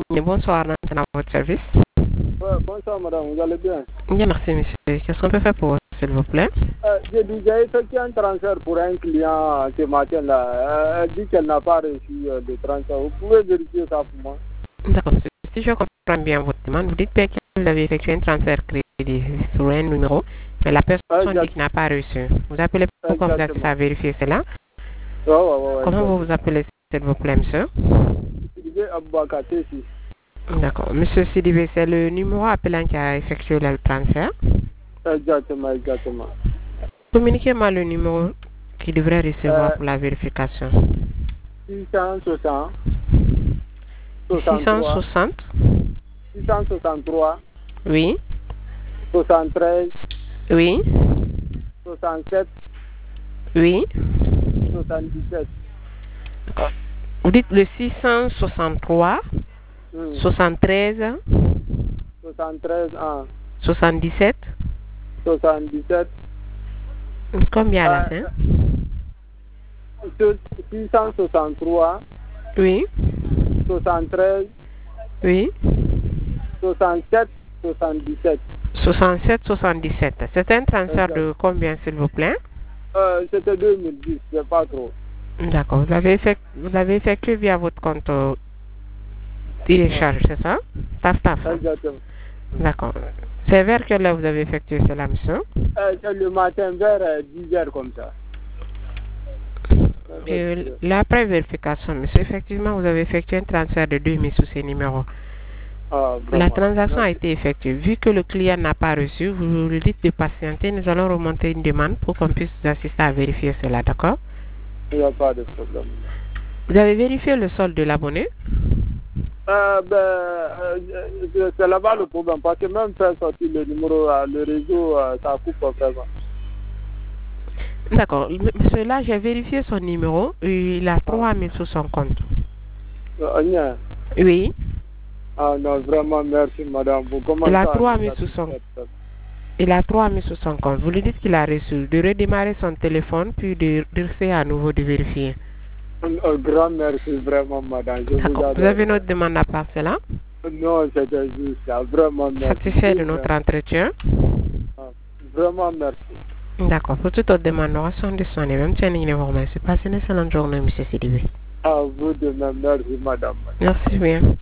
Et bonsoir, c'est à votre service. Bonsoir madame, vous allez bien? Bien, merci monsieur. Qu'est-ce qu'on peut faire pour vous, s'il vous plaît? J'ai déjà effectué un transfert pour un client ce matin-là. Elle dit qu'elle n'a pas reçu le transfert. Vous pouvez vérifier ça pour moi? D'accord, monsieur. Si je comprends bien votre demande, vous dites bien que vous avez effectué un transfert crédit sur un numéro, mais la personne dit qu'il n'a pas reçu. Vous appelez pourquoi vous avez à vérifier cela? Comment vous vous appelez, s'il vous plaît, monsieur? Sidibé Aboubakar Tessi. D'accord. Monsieur Sidibé, c'est le numéro appelant qui a effectué le transfert? Exactement, exactement. Communiquez-moi le numéro qu'il devrait recevoir pour la vérification. 660. 660. 663. Oui. 73. Oui. 67. Oui. 77. Vous dites le 663, 73, 73, 1. 77. 77. Combien à la fin? 663. Oui. 73. Oui. 67, 77. 67, 77. C'est un transfert de combien, s'il vous plaît? C'était 2010, c'est pas trop. D'accord. Vous l'avez effectué via votre compte télécharge, c'est ça? Taf. Exactement. D'accord. C'est vers quelle heure vous avez effectué cela, monsieur? C'est le matin vers 10h comme ça. L'après vérification, monsieur, effectivement, vous avez effectué un transfert de 2000 sous ces numéros. La transaction a été effectuée. Vu que le client n'a pas reçu, vous lui dites de patienter. Nous allons remonter une demande pour qu'on puisse vous assister à vérifier cela, d'accord? Il n'y a pas de problème. Vous avez vérifié le solde de l'abonné? C'est là-bas le problème, parce que même faire sortir le numéro, le réseau, ça coupe vraiment. D'accord. Monsieur, là, j'ai vérifié son numéro. Il a 3000 sur son compte. Oui. Ah non, vraiment, merci madame. Il a 3000 sur son compte. Il a 3000 sur son compte. Vous lui dites qu'il a reçu. De redémarrer son téléphone, puis de réessayer à nouveau de vérifier. Un grand merci vraiment madame. Vous avez notre demande à part cela? Non, c'était juste ça. Vraiment merci. Satisfait de notre entretien? Vraiment merci. D'accord. Pour toute autre demande, nous restons disponibles. Même si vous remercie. Passez une excellente journée, monsieur Sidibé. À vous de même. Merci madame. Merci bien.